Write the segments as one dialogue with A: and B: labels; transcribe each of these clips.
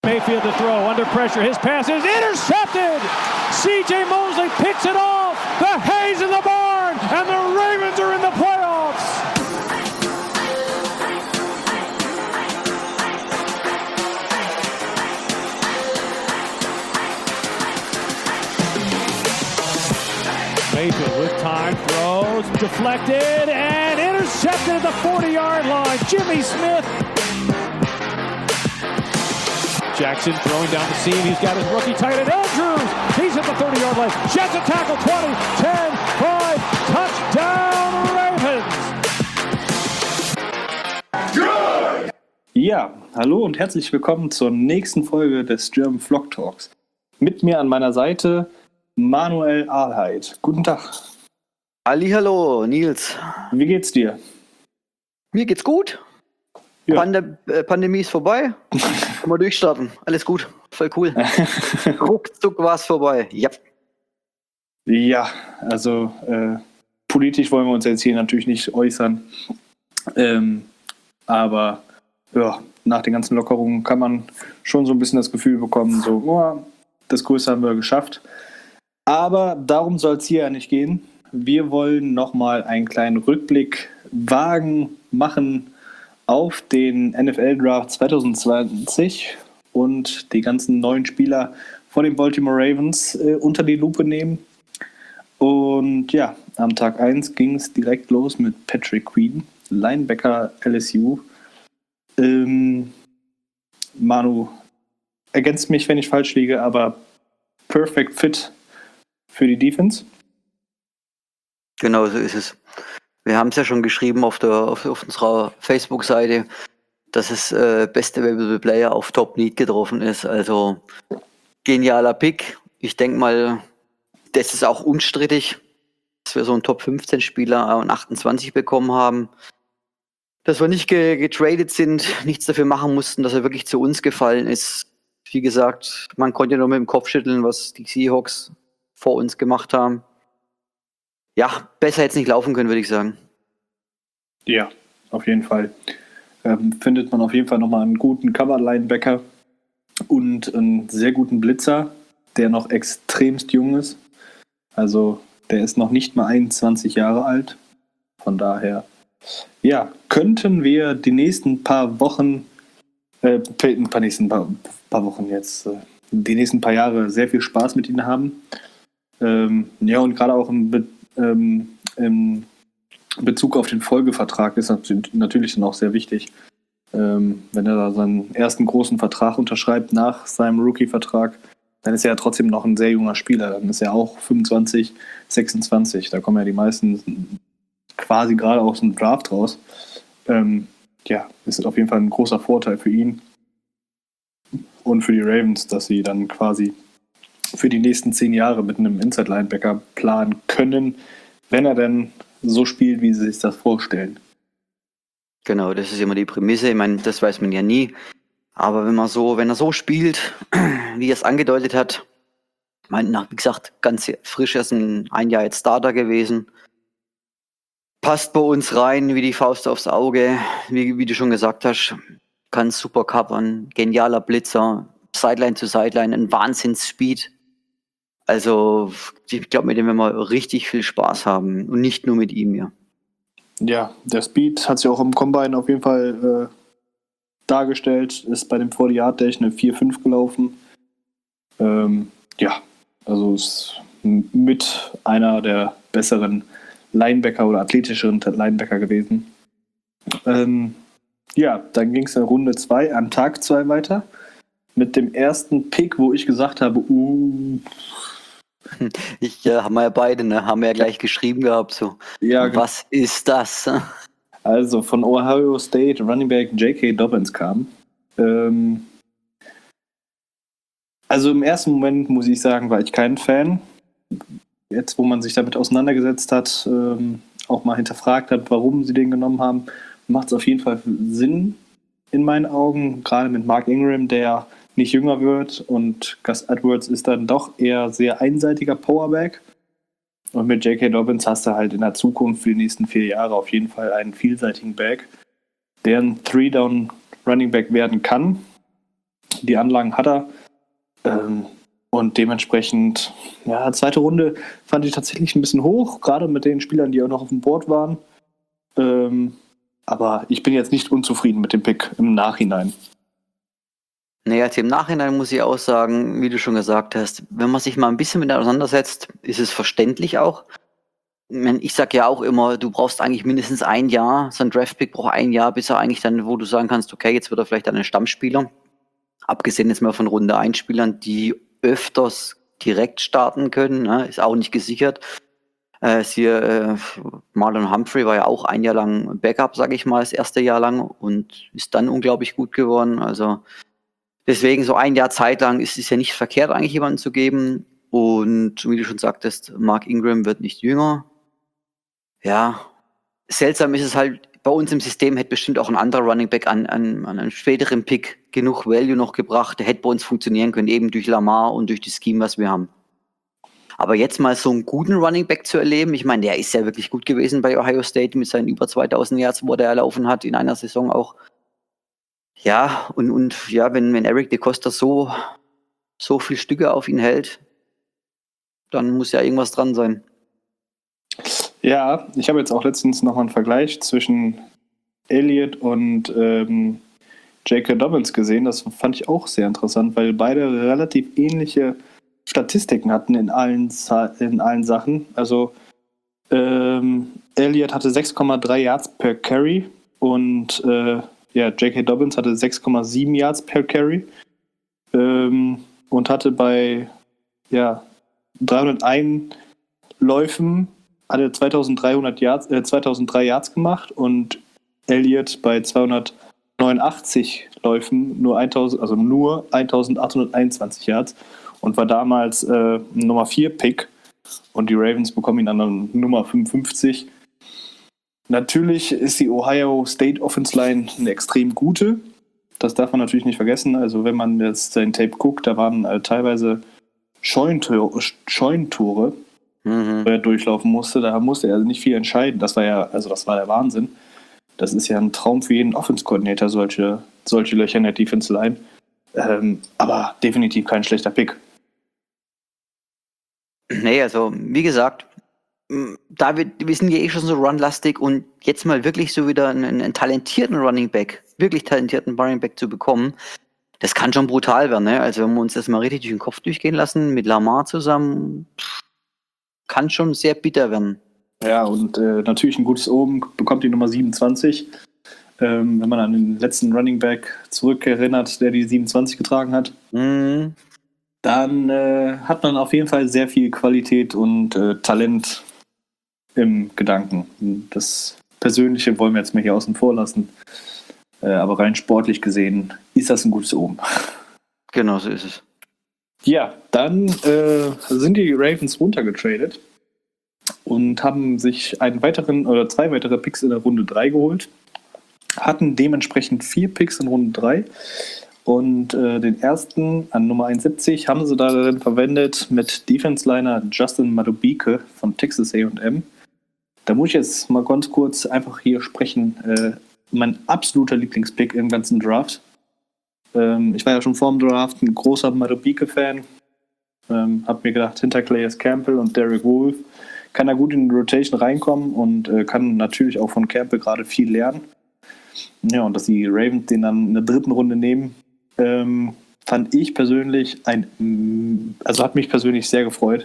A: Mayfield to throw, under pressure, his pass is intercepted! C.J. Mosley picks it off! The hay's in the barn! And the Ravens are in the playoffs! Mayfield with time, throws, deflected, and intercepted at the 40-yard line. Jimmy Smith. Jackson throwing down the seam. He's got his rookie tight end, Andrews. He's at the 30-yard line. Jets a tackle, 20, 10, 5, touchdown Ravens.
B: Ja, hallo und herzlich willkommen zur nächsten Folge des German Flock Talks. Mit mir an meiner Seite Manuel Ahlheit. Guten Tag.
C: Hallihallo, Nils.
B: Wie geht's dir?
C: Mir geht's gut.
B: Ja.
C: Pandemie ist vorbei. Können wir durchstarten. Alles gut. Voll cool. Ruckzuck war es vorbei. Yep.
B: Ja, also politisch wollen wir uns jetzt hier natürlich nicht äußern. Aber ja, nach den ganzen Lockerungen kann man schon so ein bisschen das Gefühl bekommen, so, oh, das Größte haben wir geschafft. Aber darum soll es hier ja nicht gehen. Wir wollen nochmal einen kleinen Rückblick machen auf den NFL-Draft 2020 und die ganzen neuen Spieler von den Baltimore Ravens unter die Lupe nehmen. Und ja, am Tag 1 ging es direkt los mit Patrick Queen, Linebacker LSU. Manu, ergänzt mich, wenn ich falsch liege, aber perfect fit für die Defense.
C: Genau so ist es. Wir haben es ja schon geschrieben auf unserer Facebook-Seite, dass es beste Available Player auf Top Need getroffen ist. Also genialer Pick. Ich denke mal, das ist auch unstrittig, dass wir so einen Top 15 Spieler und 28 bekommen haben. Dass wir nicht getradet sind, nichts dafür machen mussten, dass er wirklich zu uns gefallen ist. Wie gesagt, man konnte nur mit dem Kopf schütteln, was die Seahawks vor uns gemacht haben. Ja, besser hätte es nicht laufen können, würde ich sagen.
B: Ja, auf jeden Fall. Findet man auf jeden Fall nochmal einen guten Cover-Linebacker und einen sehr guten Blitzer, der noch extremst jung ist. Also der ist noch nicht mal 21 Jahre alt. Von daher, ja, könnten wir die nächsten paar Wochen, die nächsten paar Jahre sehr viel Spaß mit ihnen haben. Ja, und gerade auch im Bezug auf den Folgevertrag ist natürlich dann auch sehr wichtig, wenn er da seinen ersten großen Vertrag unterschreibt nach seinem Rookie-Vertrag, dann ist er ja trotzdem noch ein sehr junger Spieler, dann ist er auch 25, 26, da kommen ja die meisten quasi gerade aus dem Draft raus. Ja, ist auf jeden Fall ein großer Vorteil für ihn und für die Ravens, dass sie dann quasi für die nächsten 10 Jahre mit einem Inside-Linebacker planen können, wenn er denn so spielt, wie sie sich das vorstellen.
C: Genau, das ist immer die Prämisse. Ich meine, das weiß man ja nie. Aber wenn er so spielt, wie er es angedeutet hat, ich meine, wie gesagt, ganz frisch erst ein Jahr jetzt Starter gewesen. Passt bei uns rein wie die Faust aufs Auge, wie du schon gesagt hast. Kann super covern, genialer Blitzer, Sideline zu Sideline, ein Wahnsinns-Speed. Also, ich glaube, mit dem werden wir richtig viel Spaß haben. Und nicht nur mit ihm, ja.
B: Ja, der Speed hat sich auch im Combine auf jeden Fall dargestellt. Ist bei dem 40-Yard-Dash eine 4,5 gelaufen. Ja, also ist mit einer der besseren Linebacker oder athletischeren Linebacker gewesen. Ja, dann ging es in Runde 2, an Tag 2 weiter. Mit dem ersten Pick, wo ich gesagt habe,
C: haben wir ja beide, ne? Haben wir ja gleich geschrieben gehabt, so. Ja, was ist das?
B: Also von Ohio State Running Back J.K. Dobbins kam. Also im ersten Moment, muss ich sagen, war ich kein Fan. Jetzt, wo man sich damit auseinandergesetzt hat, auch mal hinterfragt hat, warum sie den genommen haben, macht es auf jeden Fall Sinn in meinen Augen, gerade mit Mark Ingram, der nicht jünger wird, und Gus Edwards ist dann doch eher sehr einseitiger Powerback. Und mit J.K. Dobbins hast du halt in der Zukunft für die nächsten 4 Jahre auf jeden Fall einen vielseitigen Back, der ein 3-Down Running Back werden kann. Die Anlagen hat er. Und dementsprechend, ja, zweite Runde fand ich tatsächlich ein bisschen hoch, gerade mit den Spielern, die auch noch auf dem Board waren. Aber ich bin jetzt nicht unzufrieden mit dem Pick im Nachhinein.
C: Naja, jetzt im Nachhinein muss ich auch sagen, wie du schon gesagt hast, wenn man sich mal ein bisschen mit auseinandersetzt, ist es verständlich auch. Ich sag ja auch immer, du brauchst eigentlich mindestens ein Jahr, so ein Draftpick braucht ein Jahr, bis er eigentlich dann, wo du sagen kannst, okay, jetzt wird er vielleicht ein Stammspieler. Abgesehen jetzt mal von Runde 1 Spielern, die öfters direkt starten können, ne? Ist auch nicht gesichert. Marlon Humphrey war ja auch ein Jahr lang Backup, sage ich mal, das erste Jahr lang und ist dann unglaublich gut geworden. Also deswegen so ein Jahr Zeit lang ist es ja nicht verkehrt, eigentlich jemanden zu geben. Und wie du schon sagtest, Mark Ingram wird nicht jünger. Ja, seltsam ist es halt, bei uns im System hätte bestimmt auch ein anderer Running Back an einem späteren Pick genug Value noch gebracht. Der hätte bei uns funktionieren können, eben durch Lamar und durch das Scheme, was wir haben. Aber jetzt mal so einen guten Running Back zu erleben, ich meine, der ist ja wirklich gut gewesen bei Ohio State mit seinen über 2000 Yards, wo der erlaufen hat, in einer Saison auch. Ja, und ja, wenn Eric DeCosta so viel Stücke auf ihn hält, dann muss ja irgendwas dran sein.
B: Ja, ich habe jetzt auch letztens nochmal einen Vergleich zwischen Elliott und J.K. Dobbins gesehen. Das fand ich auch sehr interessant, weil beide relativ ähnliche Statistiken hatten in allen Sachen. Also Elliott hatte 6,3 Yards per Carry und J.K. Dobbins hatte 6,7 Yards per Carry und hatte bei 301 Läufen hatte 2003 Yards gemacht und Elliott bei 289 Läufen nur 1821 Yards und war damals Nummer 4 Pick und die Ravens bekommen ihn dann Nummer 55. Natürlich ist die Ohio State Offense Line eine extrem gute. Das darf man natürlich nicht vergessen. Also wenn man jetzt sein Tape guckt, da waren teilweise Scheunentore, wo er durchlaufen musste. Da musste er also nicht viel entscheiden. Das war der Wahnsinn. Das ist ja ein Traum für jeden Offense-Coordinator, solche Löcher in der Defense Line. Aber definitiv kein schlechter Pick.
C: Nee, also wie gesagt, wir sind ja eh schon so runlastig und jetzt mal wirklich so wieder einen talentierten Running Back zu bekommen, das kann schon brutal werden, ne? Also wenn wir uns das mal richtig durch den Kopf durchgehen lassen, mit Lamar zusammen, kann schon sehr bitter werden.
B: Ja, und natürlich ein gutes Oben, bekommt die Nummer 27. Wenn man an den letzten Running Back zurückerinnert, der die 27 getragen hat, dann hat man auf jeden Fall sehr viel Qualität und Talent im Gedanken. Das Persönliche wollen wir jetzt mal hier außen vor lassen. Aber rein sportlich gesehen ist das ein gutes Omen.
C: Genau, so ist es.
B: Ja, dann sind die Ravens runtergetradet und haben sich zwei weitere Picks in der Runde 3 geholt. Hatten dementsprechend 4 Picks in Runde 3. Und den ersten an Nummer 71 haben sie darin verwendet mit Defense-Liner Justin Madubuike von Texas A&M. Da muss ich jetzt mal ganz kurz einfach hier sprechen. Mein absoluter Lieblingspick im ganzen Draft. Ich war ja schon vor dem Draft ein großer Madubuike-Fan. Hab mir gedacht, hinter Calais Campbell und Derek Wolfe kann er gut in die Rotation reinkommen und kann natürlich auch von Campbell gerade viel lernen. Ja, und dass die Ravens den dann in der 3. Runde nehmen, fand ich persönlich hat mich persönlich sehr gefreut.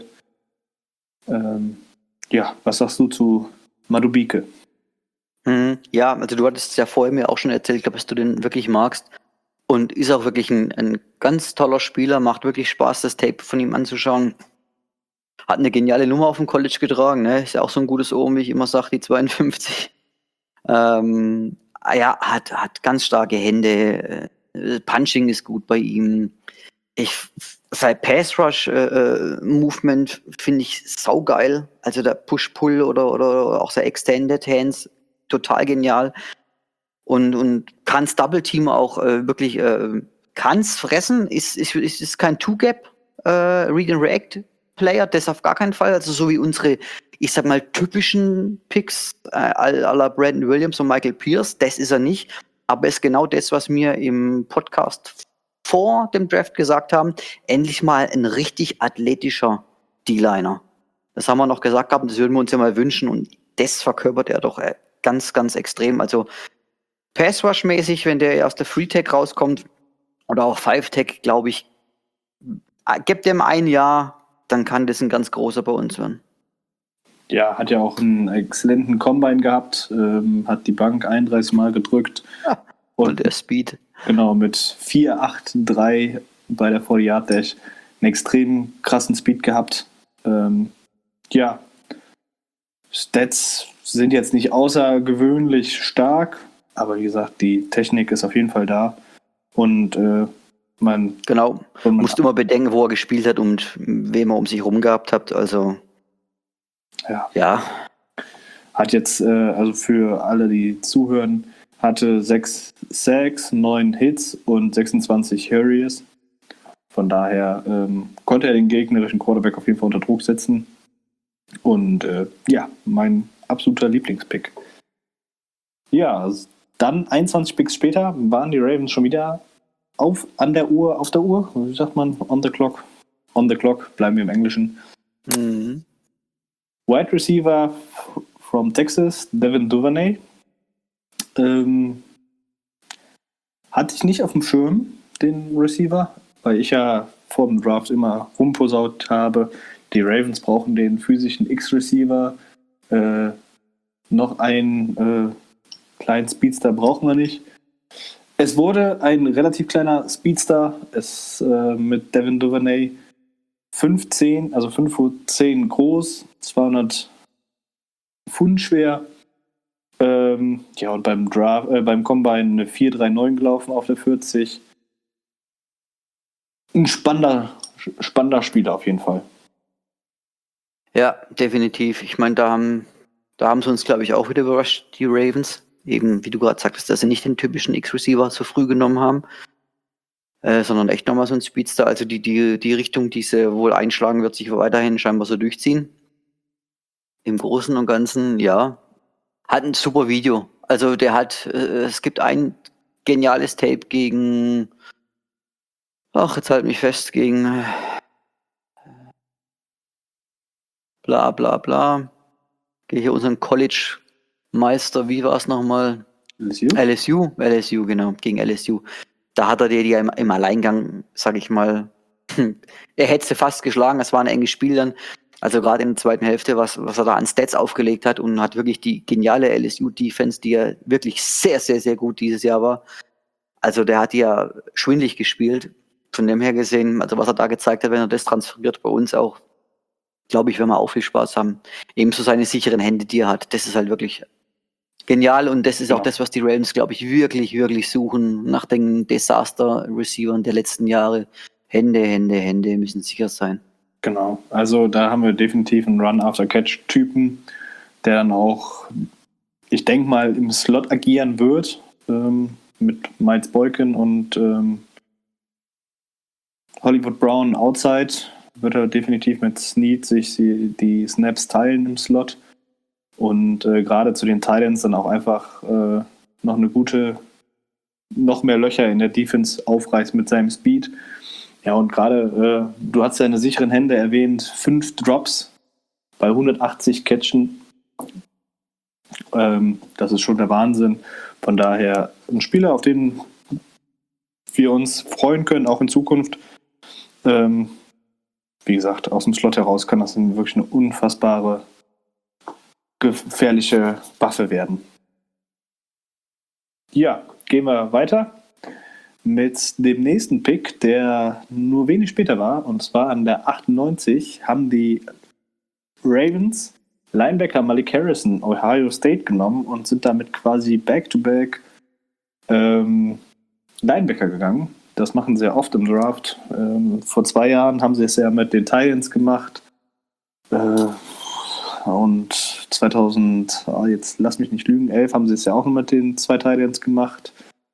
B: Was sagst du zu Madubuike?
C: Ja, also du hattest ja vorher mir auch schon erzählt, dass du den wirklich magst und ist auch wirklich ein ganz toller Spieler, macht wirklich Spaß, das Tape von ihm anzuschauen. Hat eine geniale Nummer auf dem College getragen, ne? Ist ja auch so ein gutes Ohm, wie ich immer sage, die 52. Hat ganz starke Hände, Punching ist gut bei ihm. Sein Pass-Rush-Movement finde ich saugeil. Also der Push-Pull oder auch sein Extended Hands, total genial. Und kann's Double-Team auch wirklich, kann's fressen, ist kein Two-Gap Read-and-React-Player, das auf gar keinen Fall. Also so wie unsere, ich sag mal, typischen Picks à la Brandon Williams und Michael Pierce, das ist er nicht. Aber ist genau das, was wir im Podcast vor dem Draft gesagt haben, endlich mal ein richtig athletischer D-Liner. Das haben wir noch gesagt gehabt, das würden wir uns ja mal wünschen und das verkörpert er doch ganz, ganz extrem. Also Pass-Rush-mäßig, wenn der aus der Free-Tech rauskommt oder auch 5-Tech, glaube ich, gibt dem ein Jahr, dann kann das ein ganz großer bei uns werden.
B: Ja, hat ja auch einen exzellenten Combine gehabt, hat die Bank 31 Mal gedrückt.
C: Ja, und der Speed.
B: Genau, mit 4,8,3 bei der 40-Yard-Dash einen extrem krassen Speed gehabt. Ja, Stats sind jetzt nicht außergewöhnlich stark, aber wie gesagt, die Technik ist auf jeden Fall da. Und
C: genau, musst immer bedenken, wo er gespielt hat und wem er um sich rum gehabt hat. Also ja.
B: Hat jetzt, also für alle, die zuhören, hatte 6 Sacks, 9 Hits und 26 Hurries. Von daher konnte er den gegnerischen Quarterback auf jeden Fall unter Druck setzen. Und mein absoluter Lieblingspick. Ja, dann 21 Picks später waren die Ravens schon wieder auf der Uhr, wie sagt man, on the clock, bleiben wir im Englischen.
C: Mhm.
B: Wide Receiver from Texas, Devin Duvernay. Hatte ich nicht auf dem Schirm, den Receiver, weil ich ja vor dem Draft immer rumposaut habe, die Ravens brauchen den physischen X-Receiver, noch einen kleinen Speedster brauchen wir nicht. Es wurde ein relativ kleiner Speedster, mit Devin Duvernay 5'10" groß, 200 Pfund schwer. Und beim Combine eine 4,39 gelaufen auf der 40. Ein spannender Spieler auf jeden Fall.
C: Ja, definitiv. Ich meine, da haben sie uns, glaube ich, auch wieder überrascht, die Ravens. Eben, wie du gerade sagtest, dass sie nicht den typischen X-Receiver so früh genommen haben, sondern echt nochmal so ein Speedster. Also die Richtung, die sie wohl einschlagen, wird sich weiterhin scheinbar so durchziehen. Im Großen und Ganzen, ja. Hat ein super Video. Also es gibt ein geniales Tape gegen, jetzt halt mich fest, gegen bla bla bla. Gehe hier unseren College-Meister, wie war es nochmal? LSU, genau, gegen LSU. Da hat er die im Alleingang, sag ich mal, er hätte sie fast geschlagen, es war ein enges Spiel dann. Also gerade in der zweiten Hälfte, was er da an Stats aufgelegt hat und hat wirklich die geniale LSU-Defense, die ja wirklich sehr, sehr, sehr gut dieses Jahr war. Also der hat ja schwindlig gespielt. Von dem her gesehen, also was er da gezeigt hat, wenn er das transferiert bei uns auch, glaube ich, werden wir auch viel Spaß haben. Ebenso seine sicheren Hände, die er hat, das ist halt wirklich genial und das ist auch das, was die Ravens, glaube ich, wirklich, wirklich suchen nach den Desaster-Receivern der letzten Jahre. Hände müssen sicher sein.
B: Genau, also da haben wir definitiv einen Run-After-Catch-Typen, der dann auch, ich denke mal, im Slot agieren wird, mit Miles Boykin und Hollywood Brown outside, wird er definitiv mit Snead sich die Snaps teilen im Slot. Und gerade zu den Titans dann auch einfach noch mehr Löcher in der Defense aufreißt mit seinem Speed. Ja, und gerade, du hast seine sicheren Hände erwähnt, 5 Drops bei 180 Catchen. Das ist schon der Wahnsinn. Von daher ein Spieler, auf den wir uns freuen können, auch in Zukunft. Wie gesagt, aus dem Slot heraus kann das wirklich eine unfassbare gefährliche Waffe werden. Ja, gehen wir weiter mit dem nächsten Pick, der nur wenig später war, und zwar an der 98 haben die Ravens Linebacker Malik Harrison, Ohio State, genommen und sind damit quasi back-to-back Linebacker gegangen. Das machen sie ja oft im Draft. Vor 2 Jahren haben sie es ja mit den Titans gemacht. Und jetzt lass mich nicht lügen, 11 haben sie es ja auch noch mit den 2 Titans gemacht.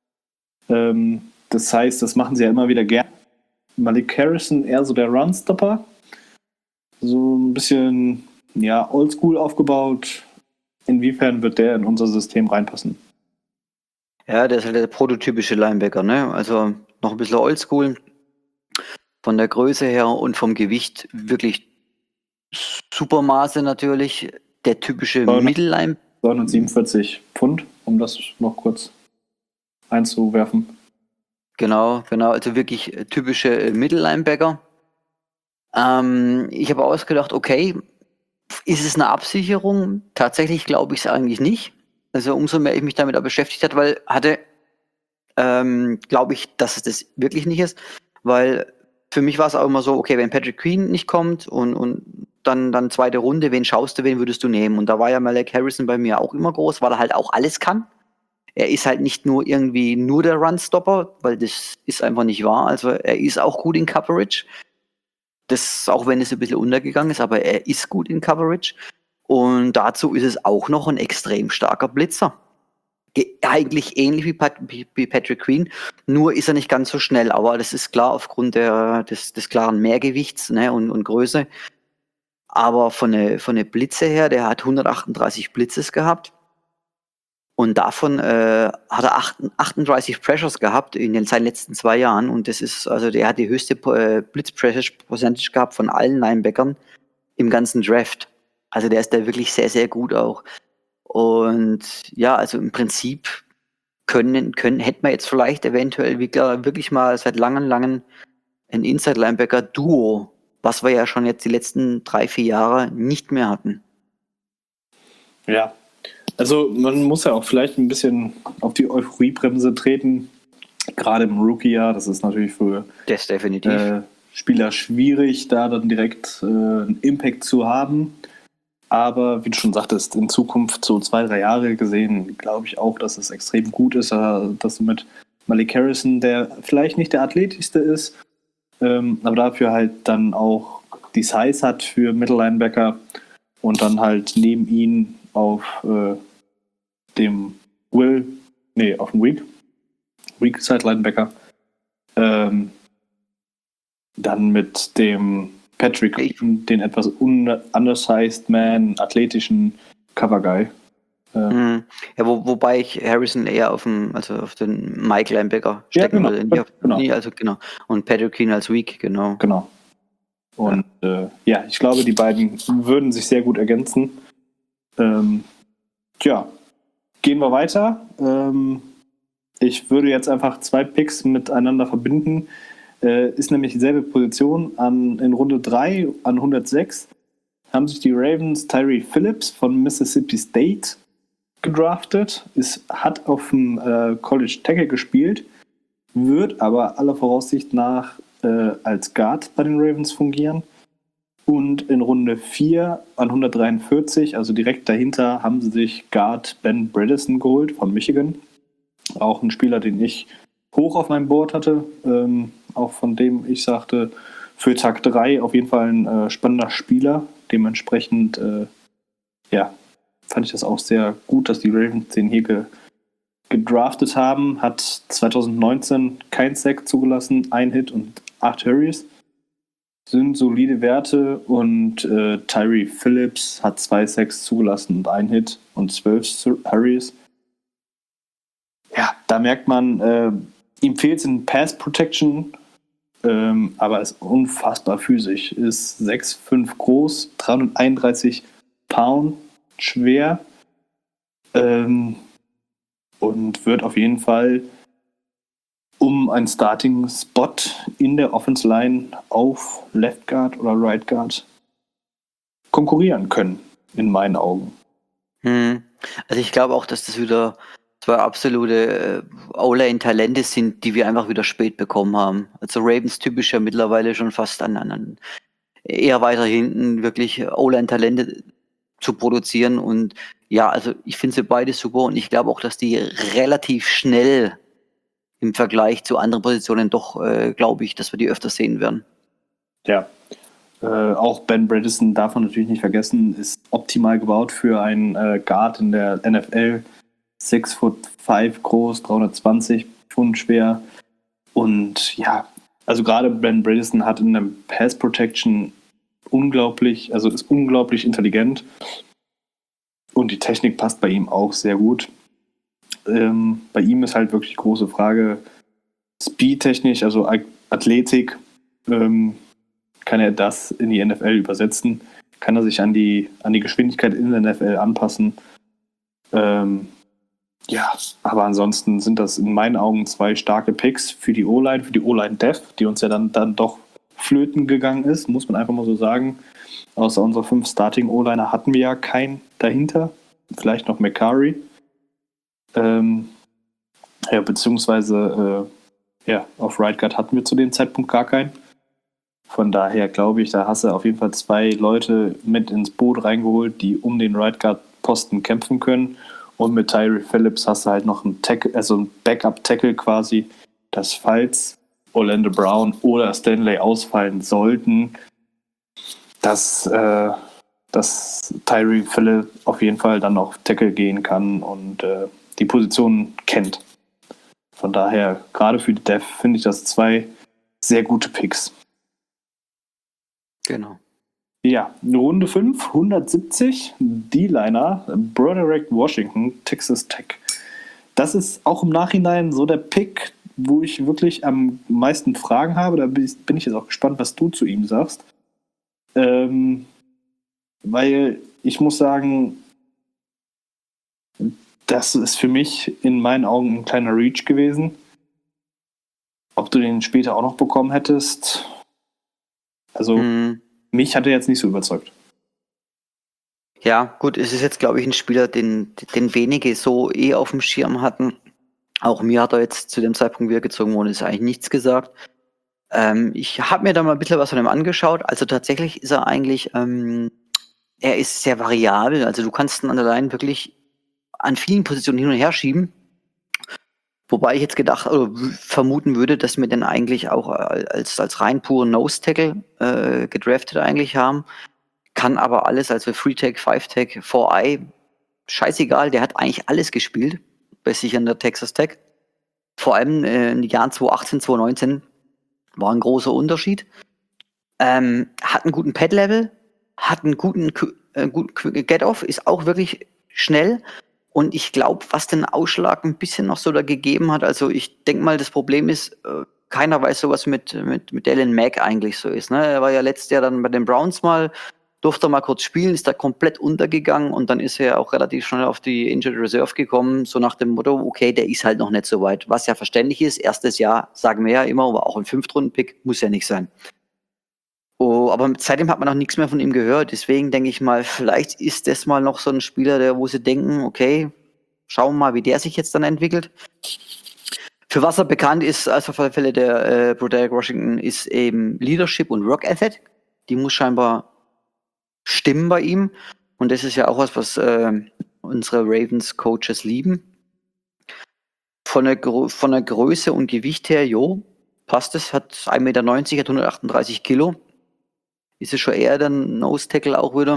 B: Das heißt, das machen sie ja immer wieder gern. Malik Harrison eher so der Runstopper. So ein bisschen, oldschool aufgebaut. Inwiefern wird der in unser System reinpassen?
C: Ja, der ist halt der prototypische Linebacker, ne? Also noch ein bisschen oldschool. Von der Größe her und vom Gewicht wirklich super Maße natürlich. Der typische Mittelline.
B: 247 Pfund, um das noch kurz einzuwerfen.
C: Genau, also wirklich typische Mittellinebacker. Ich habe ausgedacht, okay, ist es eine Absicherung? Tatsächlich glaube ich es eigentlich nicht. Also umso mehr ich mich damit auch beschäftigt hatte, glaube ich, dass es das wirklich nicht ist. Weil für mich war es auch immer so, okay, wenn Patrick Queen nicht kommt und dann zweite Runde, wen schaust du, wen würdest du nehmen? Und da war ja Malik Harrison bei mir auch immer groß, weil er halt auch alles kann. Er ist halt nicht nur irgendwie nur der Runstopper, weil das ist einfach nicht wahr. Also er ist auch gut in Coverage. Das, auch wenn es ein bisschen untergegangen ist, aber er ist gut in Coverage. Und dazu ist es auch noch ein extrem starker Blitzer. Eigentlich ähnlich wie Patrick Queen, nur ist er nicht ganz so schnell. Aber das ist klar aufgrund des klaren Mehrgewichts, ne, und Größe. Aber von der Blitze her, der hat 138 Blitzes gehabt. Und davon hat er 38 Pressures gehabt in seinen letzten 2 Jahren. Und das ist, also der hat die höchste Blitz-Pressure-Percentage gehabt von allen Linebackern im ganzen Draft. Also der ist da wirklich sehr, sehr gut auch. Und ja, also im Prinzip hätten wir jetzt vielleicht eventuell wirklich mal seit langen ein Inside-Linebacker-Duo, was wir ja schon jetzt die letzten 3-4 Jahre nicht mehr hatten.
B: Ja, also man muss ja auch vielleicht ein bisschen auf die Euphoriebremse treten, gerade im Rookie-Jahr. Das ist natürlich für
C: Das definitiv.
B: Spieler schwierig, da dann direkt einen Impact zu haben. Aber wie du schon sagtest, in Zukunft so 2-3 Jahre gesehen, glaube ich auch, dass es extrem gut ist, dass du mit Malik Harrison, der vielleicht nicht der athletischste ist, aber dafür halt dann auch die Size hat für Mittellinebacker und dann halt neben ihn auf dem Weak Side Linebacker, dann mit dem Patrick Queen, den etwas undersized Man, athletischen Cover Guy.
C: Ja, wobei ich Harrison eher auf den Mike Linebacker stecken würde. Genau. Und Patrick Queen als Weak, genau.
B: Genau. Und ich glaube, die beiden würden sich sehr gut ergänzen. Gehen wir weiter. Ich würde jetzt einfach 2 Picks miteinander verbinden. Ist nämlich dieselbe Position. In Runde 3 an 106 haben sich die Ravens Tyree Phillips von Mississippi State gedraftet. Hat auf dem College Tackle gespielt, wird aber aller Voraussicht nach als Guard bei den Ravens fungieren. Und in Runde 4 an 143, also direkt dahinter, haben sie sich Guard Ben Bredesen geholt von Michigan. Auch ein Spieler, den ich hoch auf meinem Board hatte, auch von dem ich sagte, für Tag 3 auf jeden Fall ein spannender Spieler. Dementsprechend fand ich das auch sehr gut, dass die Ravens den hier gedraftet haben. Hat 2019 kein Sack zugelassen, 1 Hit und 8 Hurries. Sind solide Werte und Tyree Phillips hat 2 Sacks zugelassen und 1 Hit und 12 Hurries. Ja, da merkt man, ihm fehlt es in Pass Protection, aber ist unfassbar physisch. Ist 6'5 groß, 331 Pound schwer und wird auf jeden Fall um einen Starting-Spot in der Offense Line auf Left Guard oder Right Guard konkurrieren können, in meinen Augen.
C: Also ich glaube auch, dass das wieder 2 absolute O-Line-Talente sind, die wir einfach wieder spät bekommen haben. Also Ravens typisch ja mittlerweile schon fast an eher weiter hinten wirklich O-Line-Talente zu produzieren. Und ja, also ich finde sie beide super und ich glaube auch, dass die relativ schnell im Vergleich zu anderen Positionen doch, glaube ich, dass wir die öfter sehen werden.
B: Ja, auch Ben Bredesen darf man natürlich nicht vergessen, ist optimal gebaut für einen Guard in der NFL. 6'5 groß, 320 Pfund schwer. Und ja, also gerade Ben Bredesen hat in der Pass Protection ist unglaublich intelligent. Und die Technik passt bei ihm auch sehr gut. Bei ihm ist halt wirklich die große Frage, speedtechnisch, also Athletik, kann er das in die NFL übersetzen, kann er sich an die Geschwindigkeit in der NFL anpassen. Ja, aber ansonsten sind das in meinen Augen 2 starke Picks für die O-Line-Depth, die uns ja dann doch flöten gegangen ist, muss man einfach mal so sagen. Außer unsere 5 Starting-O-Liner hatten wir ja keinen dahinter. Vielleicht noch McCurry. Beziehungsweise auf Right Guard hatten wir zu dem Zeitpunkt gar keinen. Von daher glaube ich, da hast du auf jeden Fall 2 Leute mit ins Boot reingeholt, die um den Right Guard Posten kämpfen können. Und mit Tyree Phillips hast du halt noch einen Tackle, also ein Backup-Tackle quasi, dass falls Orlando Brown oder Stanley ausfallen sollten, dass Tyree Phillips auf jeden Fall dann auf Tackle gehen kann und die Position kennt. Von daher, gerade für die Def finde ich das 2 sehr gute Picks.
C: Genau.
B: Ja, Runde 5, 170, D-Liner, Broderick Washington, Texas Tech. Das ist auch im Nachhinein so der Pick, wo ich wirklich am meisten Fragen habe. Da bin ich jetzt auch gespannt, was du zu ihm sagst. Weil ich muss sagen, das ist für mich in meinen Augen ein kleiner Reach gewesen. Ob du den später auch noch bekommen hättest, also mich hat er jetzt nicht so überzeugt.
C: Ja, gut, es ist jetzt, glaube ich, ein Spieler, den wenige so auf dem Schirm hatten. Auch mir hat er jetzt zu dem Zeitpunkt, wie er gezogen wurde, ist eigentlich nichts gesagt. Ich habe mir da mal ein bisschen was von ihm angeschaut. Also tatsächlich ist er eigentlich, er ist sehr variabel. Also du kannst ihn an der Line wirklich an vielen Positionen hin und her schieben. Wobei ich jetzt gedacht oder vermuten würde, dass wir den eigentlich auch als rein puren Nose-Tackle gedraftet eigentlich haben. Kann aber alles, also Free-Tag, 5-Tag, 4-Eye, scheißegal, der hat eigentlich alles gespielt bei sich an der Texas Tech. Vor allem in den Jahren 2018, 2019 war ein großer Unterschied. Hat einen guten Pad-Level, hat einen guten Get-Off, ist auch wirklich schnell. Und ich glaube, was den Ausschlag ein bisschen noch so da gegeben hat, also ich denke mal, das Problem ist, keiner weiß so, was mit Dallin Mack eigentlich so ist. Ne? Er war ja letztes Jahr dann bei den Browns durfte er mal kurz spielen, ist da komplett untergegangen und dann ist er auch relativ schnell auf die Injured Reserve gekommen, so nach dem Motto, okay, der ist halt noch nicht so weit. Was ja verständlich ist, erstes Jahr, sagen wir ja immer, aber auch ein 5-Runden-Pick muss ja nicht sein. Oh, aber seitdem hat man noch nichts mehr von ihm gehört. Deswegen denke ich mal, vielleicht ist das mal noch so ein Spieler, wo sie denken, okay, schauen wir mal, wie der sich jetzt dann entwickelt. Für was er bekannt ist, also auf alle Fälle der Broderick Washington, ist eben Leadership und Work Ethic. Die muss scheinbar stimmen bei ihm. Und das ist ja auch was unsere Ravens-Coaches lieben. Von der Größe und Gewicht her, passt es, hat 1,90 Meter, hat 138 Kilo. Ist es schon eher der Nose-Tackle auch wieder.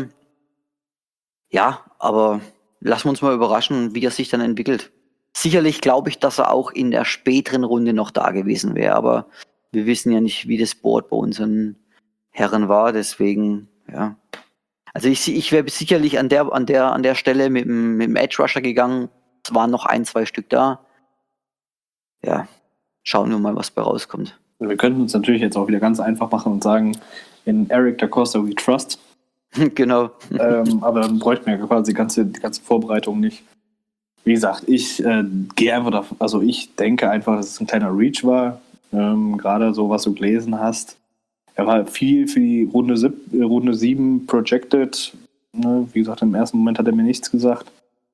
C: Ja, aber lassen wir uns mal überraschen, wie er sich dann entwickelt. Sicherlich glaube ich, dass er auch in der späteren Runde noch da gewesen wäre, aber wir wissen ja nicht, wie das Board bei unseren Herren war, deswegen, ja. Also ich wäre sicherlich an der Stelle mit dem Edge Rusher gegangen. Es waren noch 1-2 Stück da. Ja, schauen wir mal, was bei rauskommt.
B: Wir könnten uns natürlich jetzt auch wieder ganz einfach machen und sagen, in Eric Da Costa we trust.
C: Genau.
B: Aber dann bräuchten wir quasi die ganze Vorbereitung nicht. Wie gesagt, ich gehe einfach davon, also ich denke einfach, dass es ein kleiner Reach war. Gerade so, was du gelesen hast. Er war viel für die Runde 7 projected. Ne? Wie gesagt, im ersten Moment hat er mir nichts gesagt.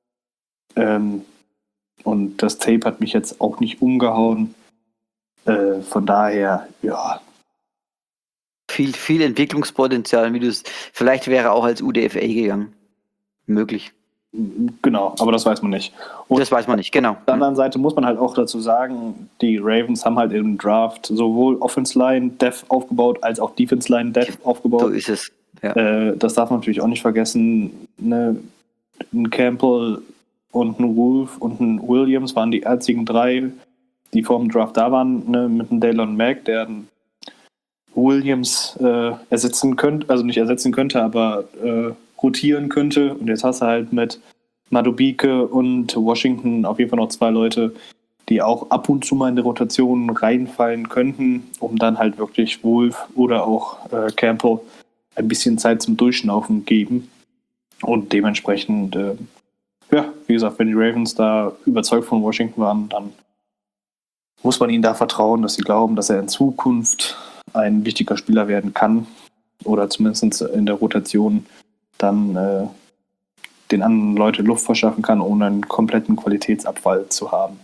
B: Und das Tape hat mich jetzt auch nicht umgehauen. Von daher, ja.
C: Viel Entwicklungspotenzial, vielleicht wäre er auch als UDFA gegangen. Möglich.
B: Genau, aber das weiß man nicht. Und
C: das weiß man nicht, genau.
B: Auf der anderen Seite muss man halt auch dazu sagen, die Ravens haben halt im Draft sowohl Offense Line Depth aufgebaut, als auch Defense Line Depth aufgebaut.
C: So ist es. Ja.
B: Das darf man natürlich auch nicht vergessen. Ne? Ein Campbell und ein Wolf und ein Williams waren die einzigen 3, die vor dem Draft da waren, ne? Mit einem Dallin Mack, der Williams ersetzen könnte, also nicht ersetzen könnte, aber rotieren könnte. Und jetzt hast du halt mit Madubuike und Washington auf jeden Fall noch 2 Leute, die auch ab und zu mal in die Rotation reinfallen könnten, um dann halt wirklich Wolf oder auch Campbell ein bisschen Zeit zum Durchschnaufen geben. Und dementsprechend, wie gesagt, wenn die Ravens da überzeugt von Washington waren, dann muss man ihnen da vertrauen, dass sie glauben, dass er in Zukunft ein wichtiger Spieler werden kann oder zumindest in der Rotation dann den anderen Leuten Luft verschaffen kann, ohne einen kompletten Qualitätsabfall zu haben.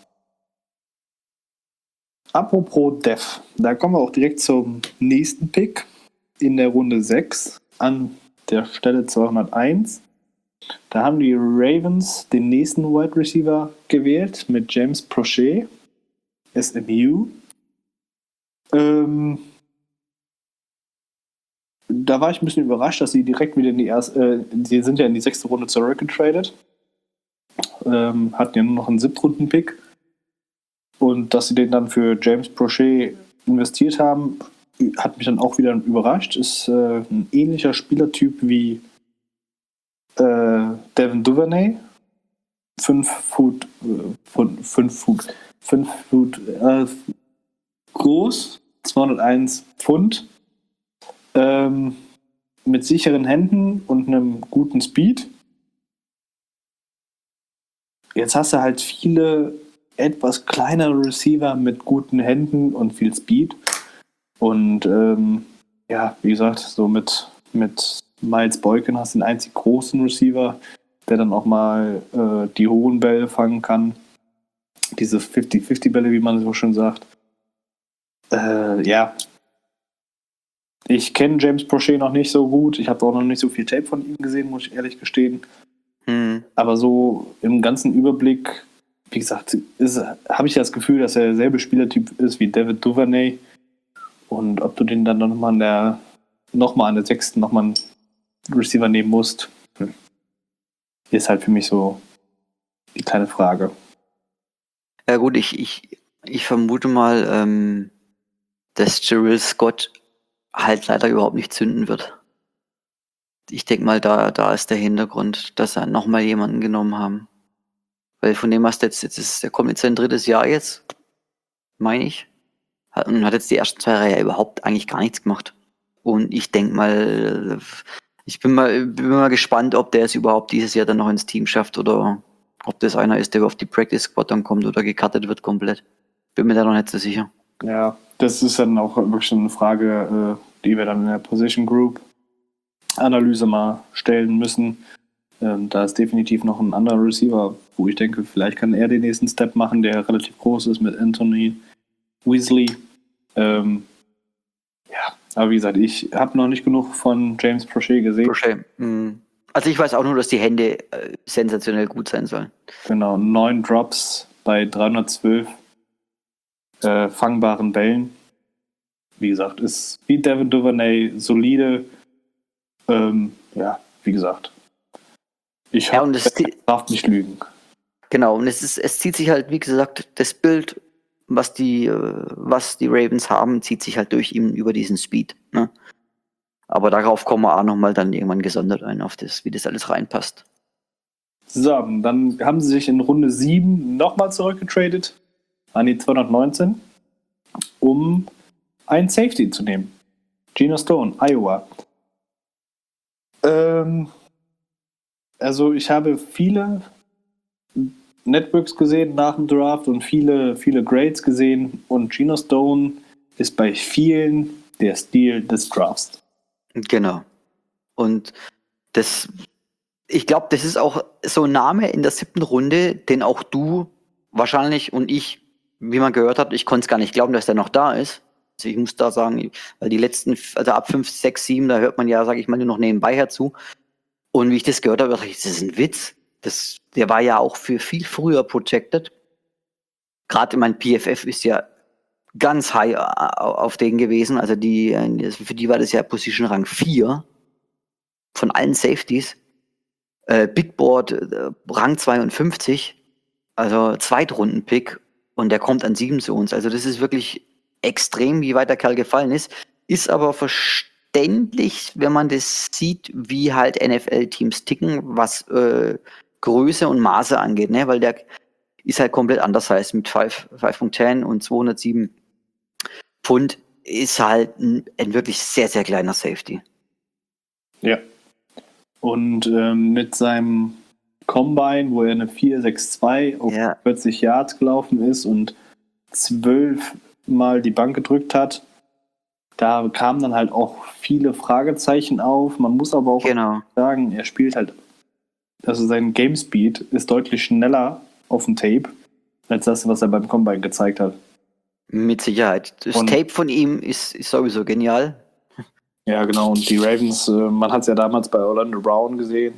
B: Apropos Dev, da kommen wir auch direkt zum nächsten Pick in der Runde 6 an der Stelle 201. Da haben die Ravens den nächsten Wide Receiver gewählt mit James Prochet, SMU. Da war ich ein bisschen überrascht, dass sie direkt wieder sie sind ja in die 6. Runde zurückgetradet, hatten ja nur noch einen 7. Runden-Pick. Und dass sie den dann für James Prochet investiert haben, hat mich dann auch wieder überrascht. Ist ein ähnlicher Spielertyp wie Devin Duvernay. 5 Foot groß, 201 Pfund, mit sicheren Händen und einem guten Speed. Jetzt hast du halt viele etwas kleinere Receiver mit guten Händen und viel Speed. Und wie gesagt, so mit Miles Boykin hast du den einzig großen Receiver, der dann auch mal die hohen Bälle fangen kann. Diese 50-50-Bälle, wie man so schön sagt. Ich kenne James Prochet noch nicht so gut. Ich habe auch noch nicht so viel Tape von ihm gesehen, muss ich ehrlich gestehen. Aber so im ganzen Überblick, wie gesagt, habe ich das Gefühl, dass er derselbe Spielertyp ist wie David Duvernay. Und ob du den dann nochmal an der 6. nochmal einen Receiver nehmen musst, ist halt für mich so die kleine Frage.
C: Ja gut, ich vermute mal, dass Jarrell Scott halt leider überhaupt nicht zünden wird. Ich denke mal, da ist der Hintergrund, dass sie nochmal jemanden genommen haben. Weil von dem hast du der kommt jetzt sein 3. Jahr jetzt, meine ich. Und hat jetzt die ersten 2 Jahre ja überhaupt eigentlich gar nichts gemacht. Und ich denke mal, ich bin mal gespannt, ob der es überhaupt dieses Jahr dann noch ins Team schafft oder ob das einer ist, der auf die Practice Squad dann kommt oder gecuttet wird komplett. Bin mir da noch nicht so sicher.
B: Ja, das ist dann auch wirklich eine Frage, die wir dann in der Position Group Analyse mal stellen müssen. Da ist definitiv noch ein anderer Receiver, wo ich denke, vielleicht kann er den nächsten Step machen, der relativ groß ist mit Anthony Weasley. Aber wie gesagt, ich habe noch nicht genug von James Prochet gesehen.
C: Also ich weiß auch nur, dass die Hände sensationell gut sein sollen.
B: Genau, 9 Drops bei 312 fangbaren Bällen. Wie gesagt, ist wie Devin Duvernay solide. Wie gesagt. Ich darf nicht lügen.
C: Genau, und es zieht sich halt, wie gesagt, das Bild, was die Ravens haben, zieht sich halt durch ihn über diesen Speed. Ne? Aber darauf kommen wir auch nochmal dann irgendwann gesondert ein, auf das, wie das alles reinpasst.
B: So, dann haben sie sich in Runde 7 nochmal zurückgetradet an die 219, um einen Safety zu nehmen. Geno Stone, Iowa. Also ich habe viele Networks gesehen nach dem Draft und viele Grades gesehen und Geno Stone ist bei vielen der Stil des Drafts.
C: Genau. Und ich glaube, das ist auch so ein Name in der 7. Runde, den auch du wahrscheinlich und ich, wie man gehört hat, ich konnte es gar nicht glauben, dass der noch da ist. Also ich muss da sagen, weil die letzten, also ab 5, 6, 7, da hört man ja, sage ich mal, nur noch nebenbei herzu. Und wie ich das gehört habe, dachte ich, das ist ein Witz. Der war ja auch für viel früher projected. Gerade mein PFF ist ja ganz high auf den gewesen. Also für die war das ja Position Rang 4 von allen Safeties. Big Board Rang 52, also Zweitrunden-Pick und der kommt an 7 zu uns. Also das ist wirklich extrem, wie weit der Kerl gefallen ist. Ist aber verständlich, wenn man das sieht, wie halt NFL-Teams ticken, was Größe und Maße angeht, ne? Weil der ist halt komplett anders als mit 5.10 und 207 Pfund, ist halt ein wirklich sehr, sehr kleiner Safety.
B: Ja. Und mit seinem Combine, wo er eine 4,62 auf 40 Yards gelaufen ist und 12 Mal die Bank gedrückt hat, da kamen dann halt auch viele Fragezeichen auf. Man muss aber auch sagen, er spielt halt, also sein Game Speed ist deutlich schneller auf dem Tape, als das, was er beim Combine gezeigt hat.
C: Mit Sicherheit. Das Tape von ihm ist sowieso genial.
B: Ja, genau. Und die Ravens, man hat es ja damals bei Orlando Brown gesehen,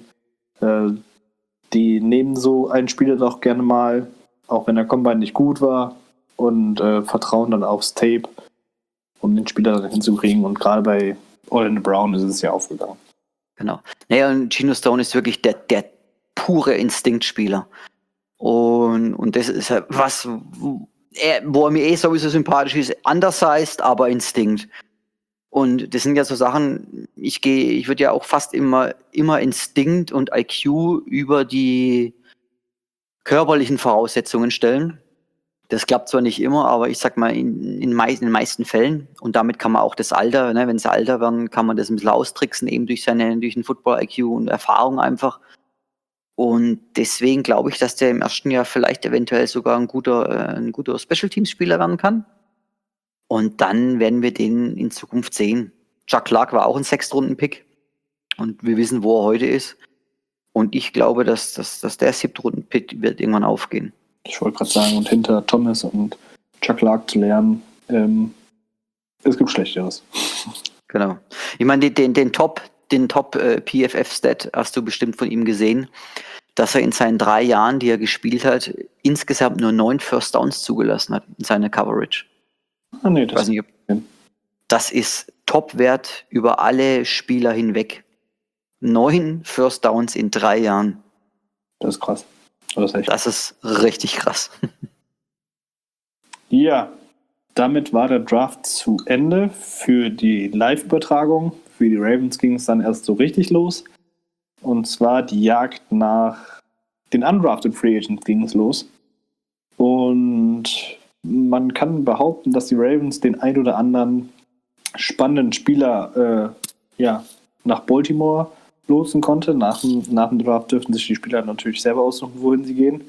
B: die nehmen so einen Spieler doch gerne mal, auch wenn der Combine nicht gut war, und vertrauen dann aufs Tape, um den Spieler dann hinzukriegen. Und gerade bei Orlando Brown ist es ja aufgegangen.
C: Genau. Naja, und Geno Stone ist wirklich der pure Instinktspieler. Und das ist halt was, wo er mir sowieso sympathisch ist, undersized, aber Instinkt. Und das sind ja so Sachen, ich würde ja auch fast immer Instinkt und IQ über die körperlichen Voraussetzungen stellen. Das klappt zwar nicht immer, aber ich sag mal, in den meisten Fällen. Und damit kann man auch das Alter, ne, wenn sie älter werden, kann man das ein bisschen austricksen, eben durch den Football-IQ und Erfahrung einfach. Und deswegen glaube ich, dass der im ersten Jahr vielleicht eventuell sogar ein guter Special-Teams-Spieler werden kann. Und dann werden wir den in Zukunft sehen. Chuck Clark war auch ein 6-Runden-Pick. Und wir wissen, wo er heute ist. Und ich glaube, dass der 7-Runden-Pick wird irgendwann aufgehen.
B: Ich wollte gerade sagen, und hinter Thomas und Chuck Clark zu lernen, es gibt Schlechteres.
C: Genau. Ich meine, den Top PFF-Stat hast du bestimmt von ihm gesehen, dass er in seinen 3 Jahren, die er gespielt hat, insgesamt nur 9 First Downs zugelassen hat in seiner Coverage.
B: Nee,
C: das ist Top-Wert über alle Spieler hinweg. 9 First Downs in 3 Jahren.
B: Das ist krass.
C: Das ist richtig krass.
B: Ja, damit war der Draft zu Ende für die Live-Übertragung. Für die Ravens ging es dann erst so richtig los. Und zwar die Jagd nach den Undrafted Free Agents ging es los. Und man kann behaupten, dass die Ravens den ein oder anderen spannenden Spieler nach Baltimore lotsen konnte. Nach dem Draft dürften sich die Spieler natürlich selber aussuchen, wohin sie gehen.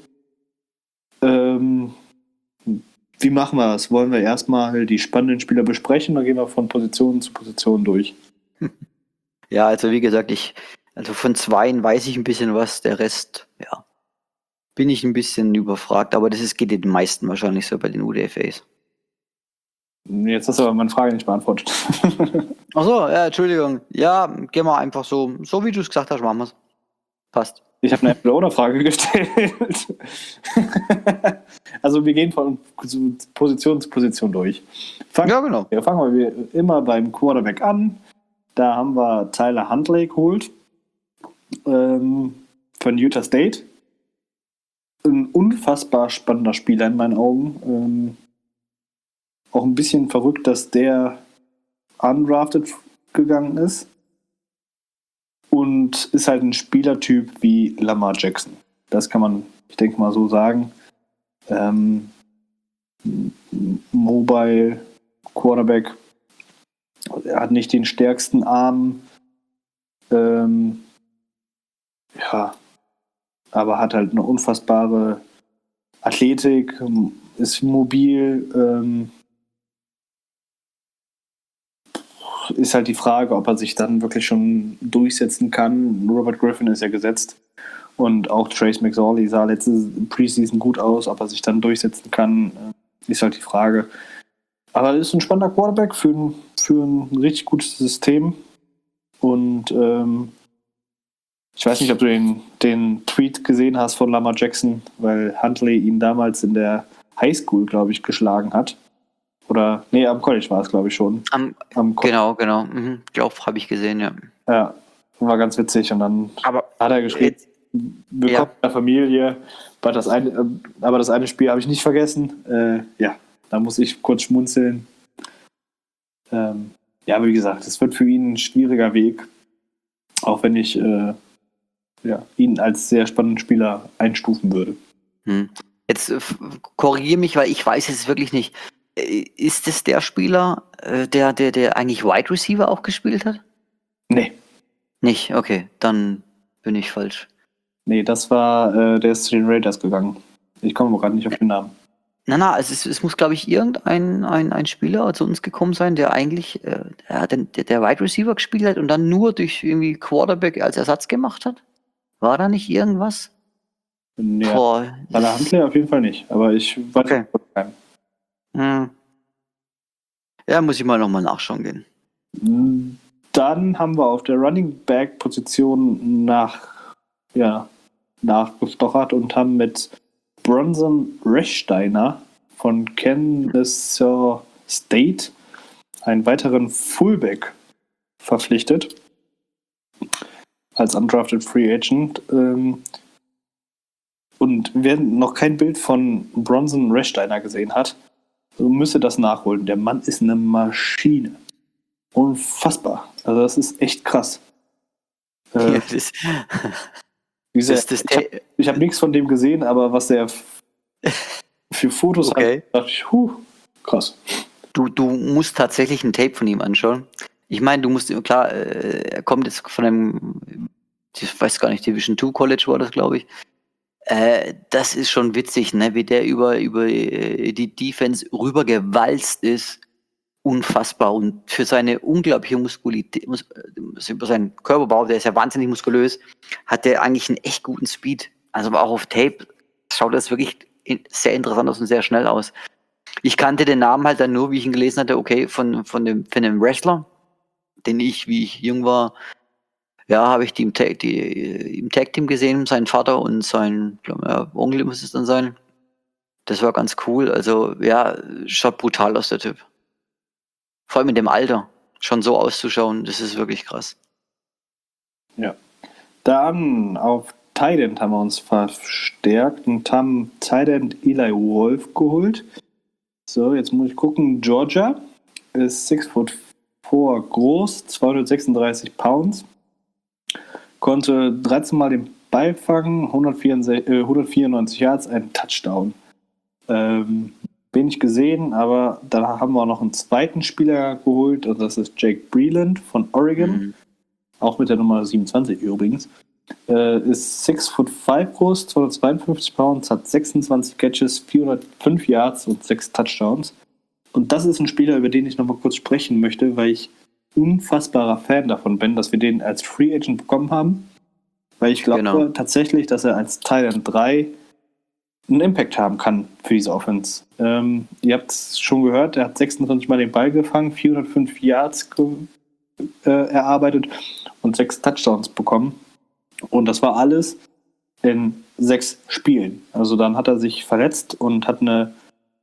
B: Wie machen wir das? Wollen wir erstmal die spannenden Spieler besprechen oder gehen wir von Position zu Position durch?
C: Ja, also wie gesagt, von 2 weiß ich ein bisschen was, der Rest, ja, bin ich ein bisschen überfragt, aber geht den meisten wahrscheinlich so bei den UDFAs.
B: Jetzt hast du aber meine Frage nicht beantwortet.
C: Achso, ja, Entschuldigung. Ja, gehen wir einfach so wie du es gesagt hast, machen wir es. Passt.
B: Ich habe eine Entweder-oder-Frage gestellt. Also wir gehen von Position zu Position durch. Fangen wir immer beim Quarterback an. Da haben wir Tyler Huntley geholt von Utah State. Ein unfassbar spannender Spieler in meinen Augen. Auch ein bisschen verrückt, dass der undrafted gegangen ist. Und ist halt ein Spielertyp wie Lamar Jackson. Das kann man, ich denke mal, so sagen. Mobile Quarterback. Er hat nicht den stärksten Arm. Aber hat halt eine unfassbare Athletik, ist mobil. Ist halt die Frage, ob er sich dann wirklich schon durchsetzen kann. Robert Griffin ist ja gesetzt. Und auch Trace McSorley sah letzte Preseason gut aus. Ob er sich dann durchsetzen kann, ist halt die Frage. Aber er ist ein spannender Quarterback für ein richtig gutes System. Und ich weiß nicht, ob du den Tweet gesehen hast von Lamar Jackson, weil Huntley ihn damals in der Highschool, glaube ich, geschlagen hat. Oder, nee, am College war es, glaube ich, schon.
C: Genau. Glaube, habe ich gesehen, ja.
B: Ja, war ganz witzig. Und dann hat er geschrieben, willkommen in der Familie. Aber das eine Spiel habe ich nicht vergessen. Da muss ich kurz schmunzeln. Aber wie gesagt, es wird für ihn ein schwieriger Weg. Auch wenn ich ihn als sehr spannenden Spieler einstufen würde.
C: Jetzt korrigiere mich, weil ich weiß es wirklich nicht. Ist es der Spieler, der eigentlich Wide Receiver auch gespielt hat?
B: Nee.
C: Nicht, okay, dann bin ich falsch.
B: Nee, das war, der ist zu den Raiders gegangen. Ich komme gerade nicht auf den Namen.
C: Na, es muss, glaube ich, ein Spieler zu uns gekommen sein, der eigentlich der Wide Receiver gespielt hat und dann nur durch irgendwie Quarterback als Ersatz gemacht hat. War da nicht irgendwas?
B: Nee,
C: Boah,
B: bei der Huntley auf jeden Fall nicht, aber ich weiß
C: Okay.
B: nicht keinen.
C: Ja, muss ich mal nochmal nachschauen gehen.
B: Dann haben wir auf der Running Back Position nachgestochert und haben mit Bronson Rechsteiner von Kansas State einen weiteren Fullback verpflichtet als undrafted Free Agent. Und wer noch kein Bild von Bronson Rechsteiner gesehen hat, müsste das nachholen. Der Mann ist eine Maschine. Unfassbar. Also das ist echt krass.
C: Ja,
B: Wie gesagt, ich hab nichts von dem gesehen, aber was der für Fotos
C: Okay.
B: hat, dachte ich, krass.
C: Du musst tatsächlich ein Tape von ihm anschauen. Ich meine, du musst, klar, er kommt jetzt von einem, ich weiß gar nicht, Division 2 College war das, glaube ich. Das ist schon witzig, ne? Wie der über die Defense rübergewalzt ist. Unfassbar. Und für seine unglaubliche Muskulität, über seinen Körperbau, der ist ja wahnsinnig muskulös, hat der eigentlich einen echt guten Speed. Also auch auf Tape schaut das wirklich sehr interessant aus und sehr schnell aus. Ich kannte den Namen halt dann nur, wie ich ihn gelesen hatte, okay, von einem Wrestler, den ich, wie ich jung war, ja, habe ich die im Tag-Team gesehen, seinen Vater und sein Onkel muss es dann sein. Das war ganz cool. Also, ja, schaut brutal aus, der Typ. Vor allem in dem Alter. Schon so auszuschauen, das ist wirklich krass.
B: Ja. Dann auf Tight End haben wir uns verstärkt und haben Tight End Eli Wolf geholt. So, jetzt muss ich gucken. Georgia ist 6'4" groß, 236 Pounds. Konnte 13 Mal den Ball fangen, 194 Yards, ein Touchdown. Wenig gesehen, aber da haben wir noch einen zweiten Spieler geholt und das ist Jake Breland von Oregon. Auch mit der Nummer 27 übrigens. Ist 6'5" groß, 252 Pounds, hat 26 Catches, 405 Yards und 6 Touchdowns. Und das ist ein Spieler, über den ich nochmal kurz sprechen möchte, weil ich unfassbarer Fan davon bin, dass wir den als Free Agent bekommen haben. Weil ich glaube tatsächlich, dass er als Tight End 3 einen Impact haben kann für diese Offense. Ihr habt es schon gehört, er hat 26 Mal den Ball gefangen, 405 Yards erarbeitet und 6 Touchdowns bekommen. Und das war alles in 6 Spielen. Also dann hat er sich verletzt und hat eine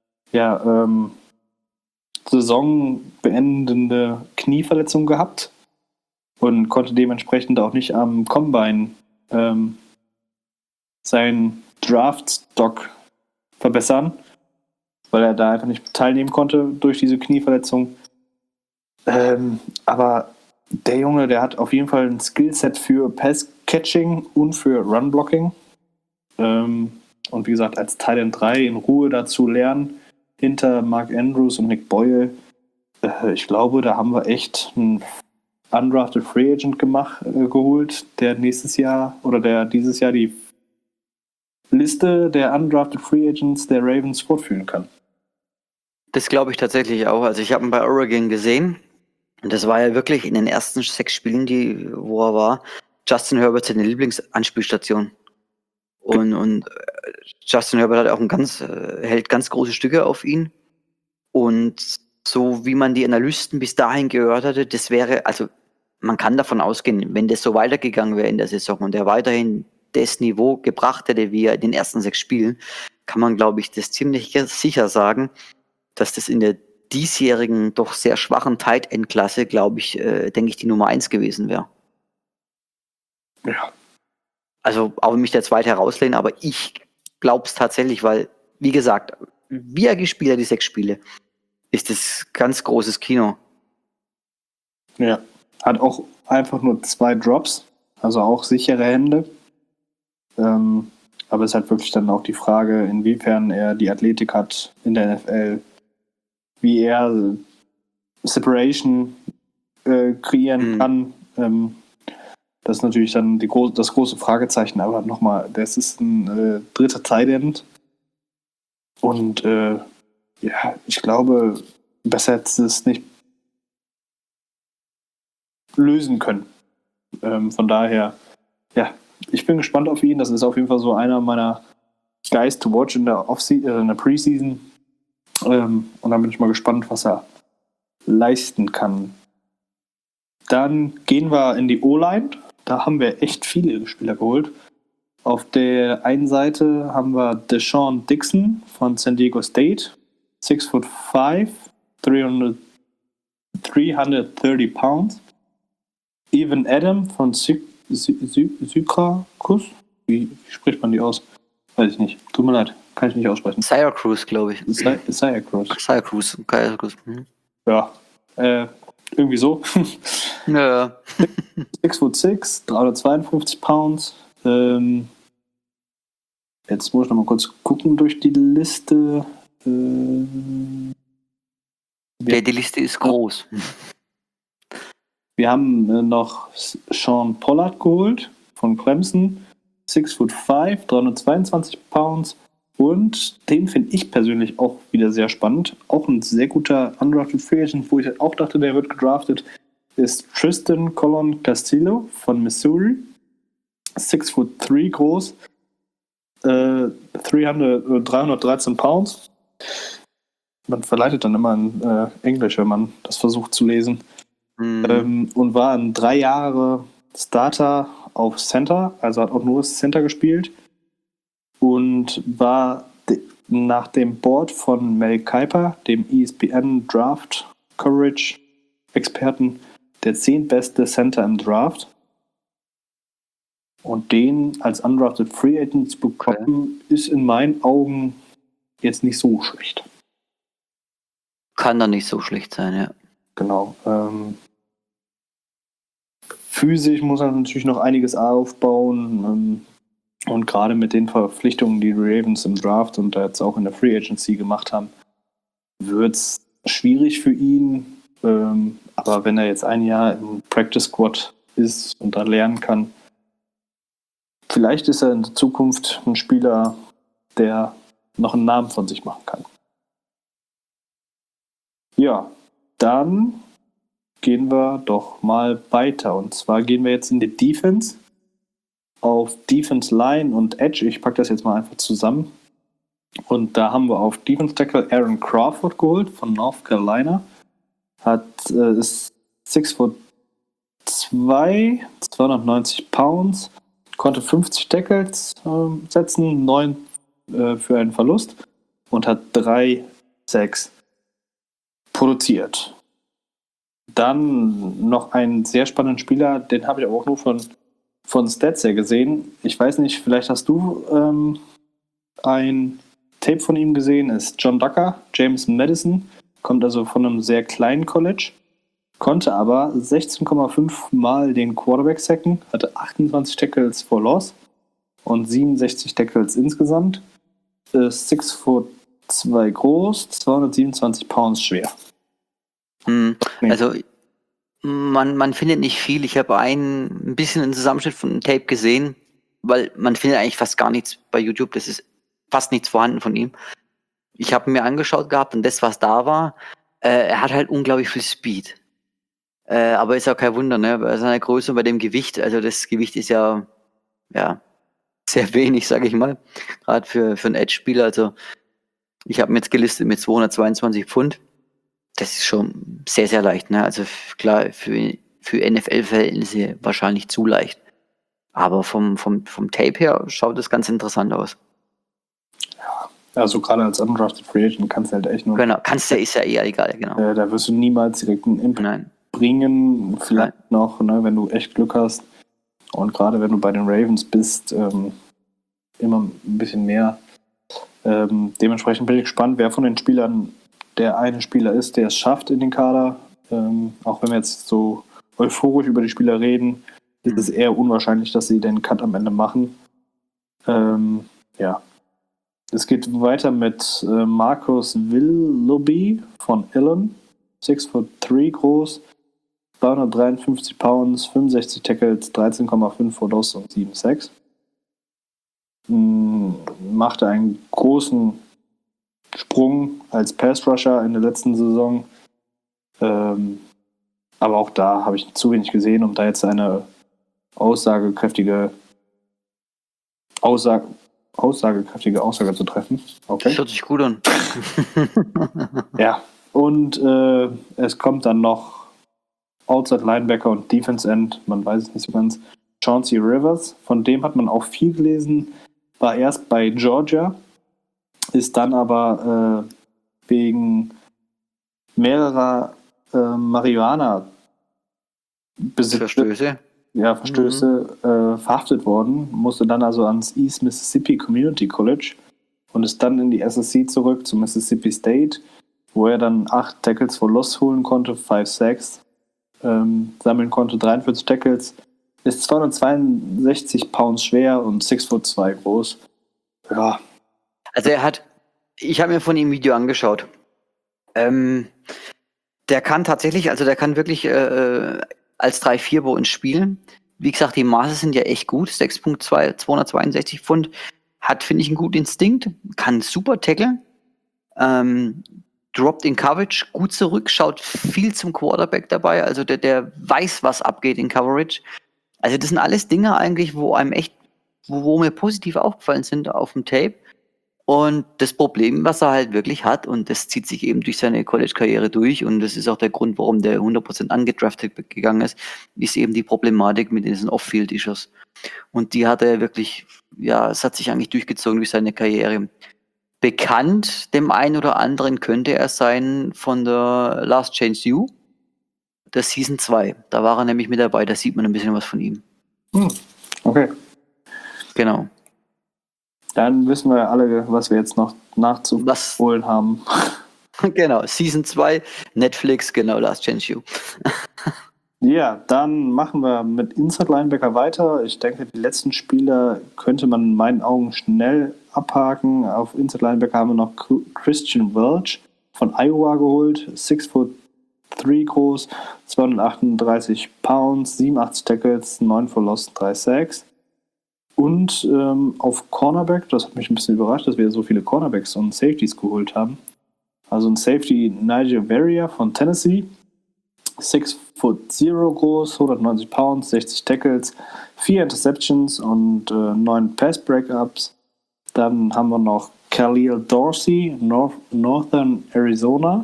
B: saisonbeendende Knieverletzung gehabt und konnte dementsprechend auch nicht am Combine seinen Draft-Stock verbessern, weil er da einfach nicht teilnehmen konnte durch diese Knieverletzung. Aber der Junge, der hat auf jeden Fall ein Skillset für Pass-Catching und für Run-Blocking. Und wie gesagt, als Tight End 3 in Ruhe dazu lernen, hinter Mark Andrews und Nick Boyle. Ich glaube, da haben wir echt einen undrafted Free Agent geholt, der dieses Jahr die Liste der undrafted Free Agents der Ravens fortführen kann.
C: Das glaube ich tatsächlich auch. Also ich habe ihn bei Oregon gesehen und das war ja wirklich in den ersten 6 Spielen, wo er war, Justin Herbert seine Lieblingsanspielstation. Und Justin Herbert hat auch hält ganz große Stücke auf ihn. Und so wie man die Analysten bis dahin gehört hatte, das wäre, also man kann davon ausgehen, wenn das so weitergegangen wäre in der Saison und er weiterhin das Niveau gebracht hätte, wie er in den ersten 6 Spielen, kann man, glaube ich, das ziemlich sicher sagen, dass das in der diesjährigen, doch sehr schwachen Tight End Klasse, glaube ich, denke ich, die Nummer 1 gewesen wäre.
B: Ja.
C: Also auch mich der Zweite herauslehnen, aber ich glaube es tatsächlich, weil, wie gesagt, wie er gespielt hat, die 6 Spiele, ist das ganz großes Kino.
B: Ja, hat auch einfach nur 2 Drops, also auch sichere Hände. Aber es ist halt wirklich dann auch die Frage, inwiefern er die Athletik hat in der NFL, wie er Separation kreieren kann. Das ist natürlich dann das große Fragezeichen, aber nochmal, das ist ein dritter Tight End. Und ich glaube, besser hätte es nicht lösen können. Von daher, ja, ich bin gespannt auf ihn. Das ist auf jeden Fall so einer meiner Guys to watch in der Preseason. Und dann bin ich mal gespannt, was er leisten kann. Dann gehen wir in die O-Line. Da haben wir echt viele Spieler geholt. Auf der einen Seite haben wir Deshaun Dixon von San Diego State, 6'5", 330 pounds. Evan Adam von Syracuse. Wie spricht man die aus? Weiß ich nicht. Tut mir leid, kann ich nicht aussprechen.
C: Syracuse, glaube ich.
B: Syracuse.
C: Mhm.
B: Ja, irgendwie so.
C: Ja.
B: 6'6", 352 pounds. Jetzt muss ich noch mal kurz gucken durch die Liste.
C: Die Liste ist groß.
B: Wir haben noch Sean Pollard geholt von Clemson. 6'5", 322 pounds. Und den finde ich persönlich auch wieder sehr spannend. Auch ein sehr guter undrafted Free Agent, wo ich auch dachte, der wird gedraftet, ist Tristan Colon Castillo von Missouri. 6'3" groß. 313 pounds. Man verleitet dann immer in Englisch, wenn man das versucht zu lesen. Und war ein 3 Jahre Starter auf Center, also hat auch nur Center gespielt und war nach dem Board von Mel Kiper, dem ESPN Draft Coverage Experten, der 10. beste Center im Draft. Und den als undrafted Free Agent zu bekommen, ist in meinen Augen jetzt nicht so schlecht.
C: Kann doch nicht so schlecht sein, ja.
B: Genau. Physisch muss er natürlich noch einiges aufbauen. Und gerade mit den Verpflichtungen, die Ravens im Draft und jetzt auch in der Free Agency gemacht haben, wird es schwierig für ihn. Aber wenn er jetzt ein Jahr im Practice Squad ist und da lernen kann, vielleicht ist er in der Zukunft ein Spieler, der noch einen Namen von sich machen kann. Ja, dann gehen wir doch mal weiter. Und zwar gehen wir jetzt in die Defense. Auf Defense Line und Edge. Ich packe das jetzt mal einfach zusammen. Und da haben wir auf Defense Tackle Aaron Crawford geholt von North Carolina. Ist 6'2", 290 pounds. Konnte 50 Tackles setzen, 9 für einen Verlust und hat 3 Sacks produziert. Dann noch einen sehr spannenden Spieler, den habe ich aber auch nur von Stats her gesehen. Ich weiß nicht, vielleicht hast du ein Tape von ihm gesehen, ist John Ducker, James Madison, kommt also von einem sehr kleinen College, konnte aber 16,5 Mal den Quarterback sacken, hatte 28 Tackles for Loss und 67 Tackles insgesamt, ist 6'2" groß, 227 Pounds schwer.
C: Also man findet nicht viel. Ich habe ein bisschen einen Zusammenschnitt von dem Tape gesehen, weil man findet eigentlich fast gar nichts bei YouTube. Das ist fast nichts vorhanden von ihm. Ich habe mir angeschaut gehabt und das, was da war, er hat halt unglaublich viel Speed. Aber ist auch kein Wunder, ne? Bei seiner Größe und bei dem Gewicht, also das Gewicht ist ja sehr wenig, sage ich mal. Gerade für einen Edge-Spieler. Also ich habe mir jetzt gelistet mit 222 Pfund. Das ist schon sehr, sehr leicht, ne? Also klar, für NFL-Verhältnisse wahrscheinlich zu leicht. Aber vom Tape her schaut das ganz interessant aus.
B: Ja, also gerade als undrafted Free Agent kannst du halt echt nur...
C: Genau, ist ja eher egal, genau.
B: Da wirst du niemals direkt einen Impact bringen. Vielleicht noch, ne, wenn du echt Glück hast. Und gerade wenn du bei den Ravens bist, immer ein bisschen mehr. Dementsprechend bin ich gespannt, wer von den Spielern der eine Spieler ist, der es schafft in den Kader. Auch wenn wir jetzt so euphorisch über die Spieler reden, ist es eher unwahrscheinlich, dass sie den Cut am Ende machen. ja. Es geht weiter mit Marcus Willoughby von Illen. 6'3" groß, 253 Pounds, 65 Tackles, 13,5 for Loss und 7 Sacks. Machte einen großen Sprung als Pass-Rusher in der letzten Saison. Aber auch da habe ich zu wenig gesehen, um da jetzt eine aussagekräftige Aussage zu treffen. Okay.
C: Das hört sich gut an.
B: Ja, und es kommt dann noch Outside Linebacker und Defense End, man weiß es nicht so ganz, Chauncey Rivers, von dem hat man auch viel gelesen, war erst bei Georgia, ist dann aber wegen mehrerer Marihuana-Verstöße verhaftet worden, musste dann also ans East Mississippi Community College und ist dann in die SEC zurück zu Mississippi State, wo er dann 8 Tackles for Loss holen konnte, 5 Sacks sammeln konnte, 43 Tackles, ist 262 Pounds schwer und 6'2" groß. Ja.
C: Also ich habe mir von ihm ein Video angeschaut. Der kann wirklich als 3-4 bei uns spielen. Wie gesagt, die Maße sind ja echt gut. 6'2", 262 Pfund. Hat, finde ich, einen guten Instinkt. Kann super tackeln. Droppt in Coverage gut zurück. Schaut viel zum Quarterback dabei. Also der weiß, was abgeht in Coverage. Also das sind alles Dinge eigentlich, wo mir positiv aufgefallen sind auf dem Tape. Und das Problem, was er halt wirklich hat, und das zieht sich eben durch seine College-Karriere durch, und das ist auch der Grund, warum der 100% angedraftet gegangen ist eben die Problematik mit diesen Off-Field-Issues. Und die hat er wirklich, es hat sich eigentlich durchgezogen durch seine Karriere. Bekannt dem einen oder anderen könnte er sein von der Last Chance U, der Season 2. Da war er nämlich mit dabei, da sieht man ein bisschen was von ihm.
B: Okay.
C: Genau.
B: Dann wissen wir alle, was wir jetzt noch nachzuholen haben.
C: Genau, Season 2, Netflix, genau, Last Chance U.
B: Ja, dann machen wir mit Inside Linebacker weiter. Ich denke, die letzten Spieler könnte man in meinen Augen schnell abhaken. Auf Inside Linebacker haben wir noch Christian Welch von Iowa geholt. 6'3" groß, 238 Pounds, 87 Tackles, 9 for Loss, 3 Sacks. Und auf Cornerback, das hat mich ein bisschen überrascht, dass wir so viele Cornerbacks und Safeties geholt haben. Also ein Safety Nigel Verria von Tennessee, 6'0" groß, 190 Pounds, 60 Tackles, 4 Interceptions und 9 Pass-Breakups. Dann haben wir noch Khalil Dorsey, Northern Arizona,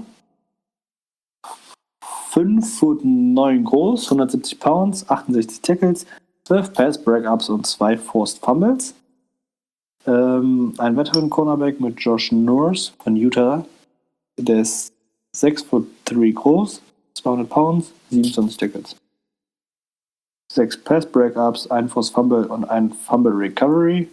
B: 5'9" groß, 170 Pounds, 68 Tackles, 12 Pass-Breakups und 2 Forced Fumbles. Ein weiteren Cornerback mit Josh Norris von Utah. Der ist 6'3" groß, 200 Pounds, 27 Tackles. 6 Pass-Breakups, 1 Forced Fumble und 1 Fumble Recovery.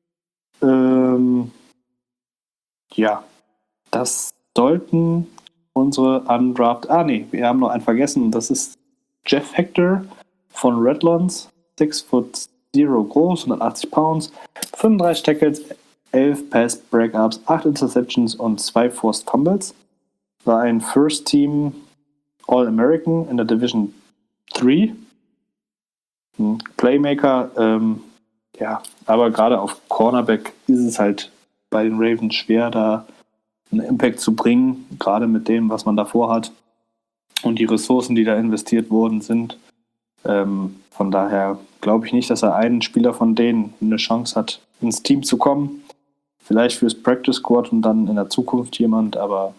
B: Das sollten unsere Undraft... wir haben noch einen vergessen. Und das ist Jeff Hector von Redlands. 6'0" groß, 180 Pounds, 35 Tackles, 11 Pass-Breakups, 8 Interceptions und 2 Forced Fumbles. War ein First-Team All-American in der Division 3. Playmaker, aber gerade auf Cornerback ist es halt bei den Ravens schwer, da einen Impact zu bringen, gerade mit dem, was man davor hat und die Ressourcen, die da investiert worden sind. Von daher glaube ich nicht, dass er einen Spieler von denen eine Chance hat, ins Team zu kommen. Vielleicht fürs Practice Squad und dann in der Zukunft jemand, aber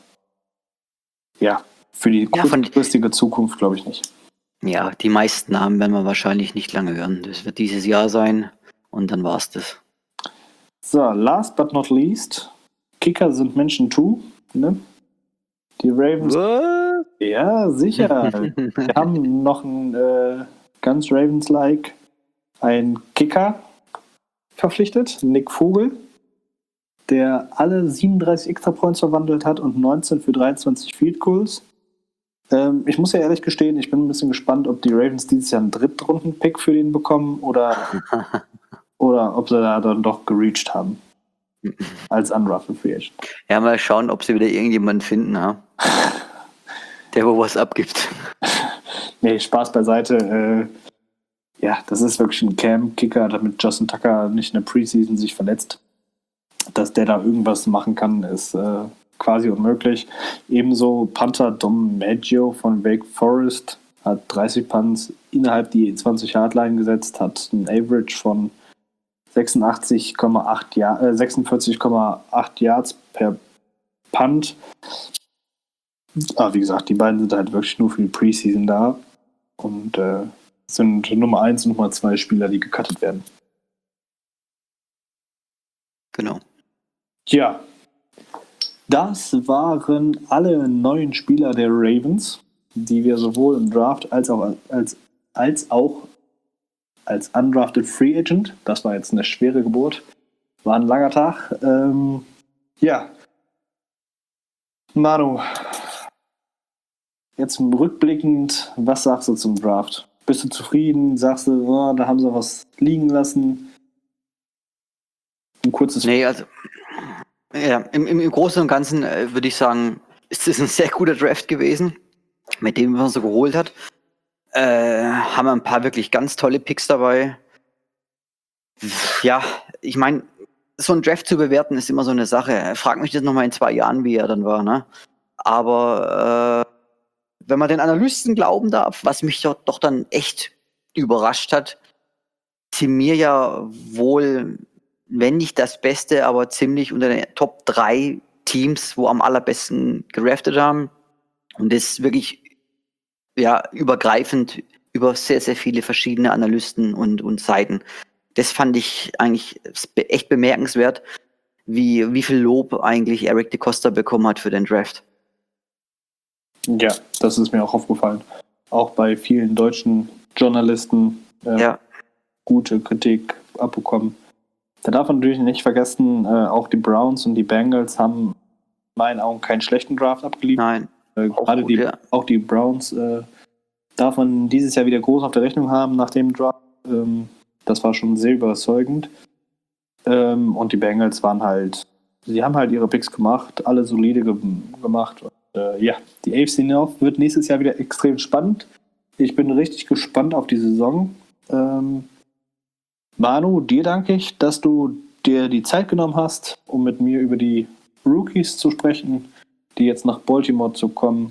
B: für die kurzfristige Zukunft glaube ich nicht.
C: Ja, die meisten Namen werden wir wahrscheinlich nicht lange hören. Das wird dieses Jahr sein und dann war's das.
B: So, last but not least, Kicker sind Menschen too, ne? Die Ravens.
C: What?
B: Ja, sicher. Wir haben noch einen ganz Ravens-like einen Kicker verpflichtet, Nick Vogel, der alle 37 Extra Points verwandelt hat und 19 für 23 Field Goals. Ich muss ja ehrlich gestehen, ich bin ein bisschen gespannt, ob die Ravens dieses Jahr einen Drittrunden-Pick für den bekommen oder ob sie da dann doch gereached haben. als undrafted Free Agent.
C: Ja, mal schauen, ob sie wieder irgendjemanden finden, ja? Der wo was abgibt.
B: Nee, Spaß beiseite. Ja, das ist wirklich ein Cam-Kicker, damit Justin Tucker nicht in der Preseason sich verletzt. Dass der da irgendwas machen kann, ist quasi unmöglich. Ebenso Punter Dom Maggio von Wake Forest hat 30 Punts innerhalb die 20-Yard-Line gesetzt, hat ein Average von 46,8 Yards per Punt. Aber wie gesagt, die beiden sind halt wirklich nur für die Preseason da und sind Nummer 1 und Nummer 2 Spieler, die gecuttet werden.
C: Genau.
B: Ja, das waren alle neuen Spieler der Ravens, die wir sowohl im Draft als auch als undrafted Free Agent, das war jetzt eine schwere Geburt, war ein langer Tag. Ja, Manu, jetzt rückblickend, was sagst du zum Draft? Bist du zufrieden? Sagst du, oh, da haben sie was liegen lassen? Ein kurzes...
C: Nee, also ja, im Großen und Ganzen würde ich sagen, ist es ein sehr guter Draft gewesen, mit dem man so geholt hat. Haben wir ein paar wirklich ganz tolle Picks dabei. Ja, ich meine, so ein Draft zu bewerten ist immer so eine Sache. Frag mich das nochmal in 2 Jahren, wie er dann war, ne? Aber wenn man den Analysten glauben darf, was mich doch dann echt überrascht hat, sie mir ja wohl, wenn nicht das Beste, aber ziemlich unter den Top 3 Teams, wo am allerbesten gedraftet haben. Und das wirklich ja übergreifend über sehr, sehr viele verschiedene Analysten und Seiten. Das fand ich eigentlich echt bemerkenswert, wie viel Lob eigentlich Eric DeCosta bekommen hat für den Draft.
B: Ja, das ist mir auch aufgefallen. Auch bei vielen deutschen Journalisten gute Kritik abbekommen. Da darf man natürlich nicht vergessen, auch die Browns und die Bengals haben in meinen Augen keinen schlechten Draft abgeliefert.
C: Nein.
B: Gerade auch die Browns darf man dieses Jahr wieder groß auf der Rechnung haben nach dem Draft. Das war schon sehr überzeugend. Und die Bengals sie haben halt ihre Picks gemacht, alle solide gemacht. Und, die AFC North wird nächstes Jahr wieder extrem spannend. Ich bin richtig gespannt auf die Saison. Manu, dir danke ich, dass du dir die Zeit genommen hast, um mit mir über die Rookies zu sprechen, die jetzt nach Baltimore kommen.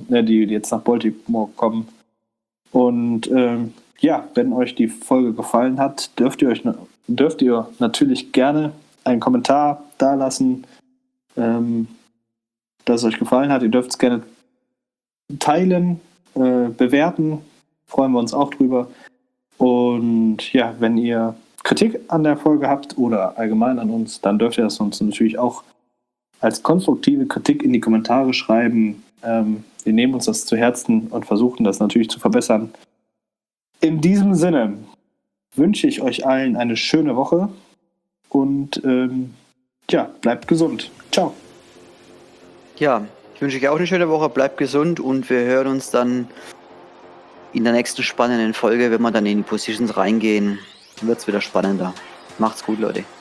B: Und wenn euch die Folge gefallen hat, dürft ihr natürlich gerne einen Kommentar dalassen, dass es euch gefallen hat. Ihr dürft es gerne teilen, bewerten, freuen wir uns auch drüber. Und ja, wenn ihr Kritik an der Folge habt oder allgemein an uns, dann dürft ihr das uns natürlich auch als konstruktive Kritik in die Kommentare schreiben. Wir nehmen uns das zu Herzen und versuchen das natürlich zu verbessern. In diesem Sinne wünsche ich euch allen eine schöne Woche und bleibt gesund. Ciao.
C: Ja, ich wünsche euch auch eine schöne Woche, bleibt gesund und wir hören uns dann in der nächsten spannenden Folge, wenn wir dann in die Positions reingehen, wird es wieder spannender. Macht's gut, Leute.